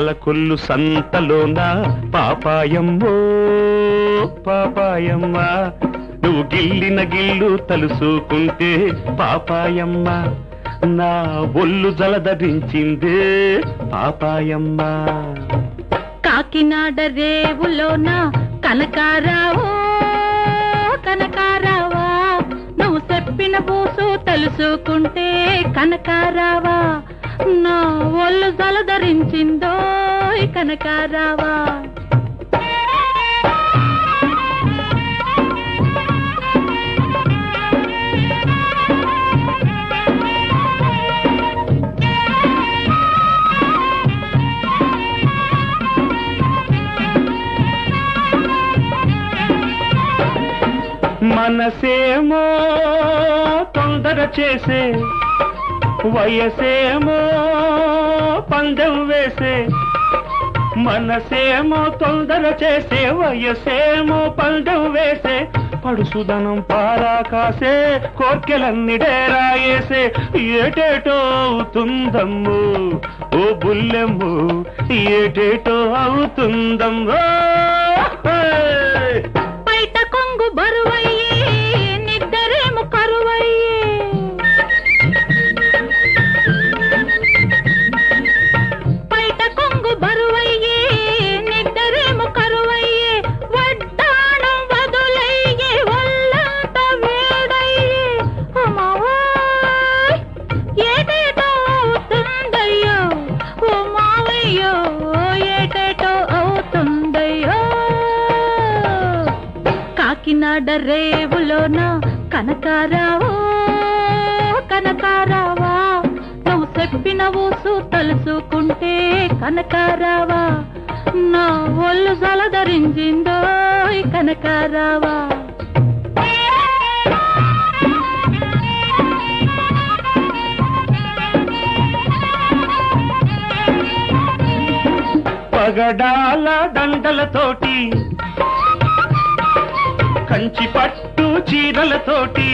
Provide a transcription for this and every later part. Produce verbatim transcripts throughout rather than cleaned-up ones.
పాలకొల్లు సంతలోన పాపాయమ్మో పాపాయమ్మ, నువ్వు గిల్లిన గిల్లు తలుసుకుంటే పాపాయమ్మ, నా ఒళ్ళు జలధరించిందే పాపాయమ్మ. కాకినాడ రేవులోన కనకారావు కనకారావా, నువ్వు చెప్పిన బూసు తెలుసుకుంటే కనకారావా, నా ఒళ్ళు జలధరించిందో కనకారావా. మనసేమో తొందర చేసే, వయసేమో పందెం వేసే, మనసేమో తొందర చేసే, వయసేమో పందెం వేసే, పడుసుదనం పారా కాసే, కోర్కెలన్నీ డేరాయేసే, ఏటేటో అవుతుందమ్ము ఓ బుల్లెమ్ము, ఏటేటో అవుతుందమ్మో. బయట కొంగు బరువయ్యే నిద్దరేమో కరువయ్యే, బయట కొంగు బరువయ్యే నిద్దరేమో కరువయ్యే, వడ్డాణం వదులయ్యే ఒళ్ళంత వేడయ్యే, అమ్మవాయ్ ఏటేటో అవుతుందయ్యో ఓ మావయ్యో, ఏటేటో అవుతుందయ్యో. కాకినాడ రేవులోన కనకారావో కనకారావా, నువ్వు చెప్పిన ఊసు తలుసుకుంటే కనకారావా, నా ఒళ్ళు జలధరించిందో కనకారావా. పగడాల దండలతోటి, కంచి పట్టు చీరలతోటి,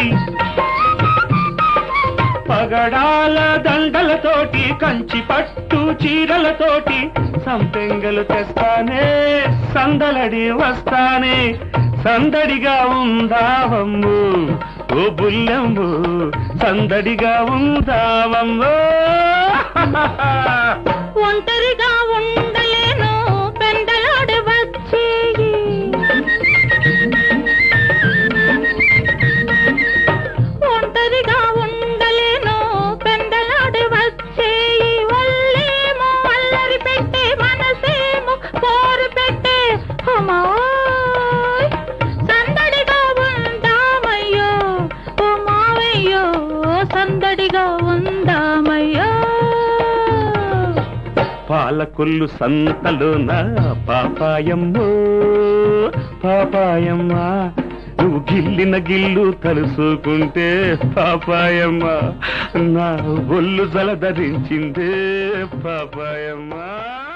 పగడాల దండలతోటి, కంచి పట్టు చీరలతోటి, సంపెంగలు తెస్తానే సందలడి వస్తానే, సందడిగా ఉందావమ్ము ఓ బుల్లెమ్ము, సందడిగా ఉందావమ్ము. ఒంటరిగా ఉండలేను పెందలాడి వచ్చేయి, ఒంటరిగా ఉండలేను పెందలాడి వచ్చేయి, వల్లేమో అల్లరి పెట్టే మనసేమో కోరు పెట్టే, అమ్మాయ్ సందడిగా ఉందామయ్యో ఓ మావయ్యో, సందడిగా ఉందామయ్యో. పాలకొల్లు సంతలోన పాపాయమ్మో పాపాయమ్మ, నువ్వు గిల్లిన గిల్లు తలుసుకుంటే పాపాయమ్మ, నా ఒళ్ళు జలధరించిందే పాపాయమ్మ.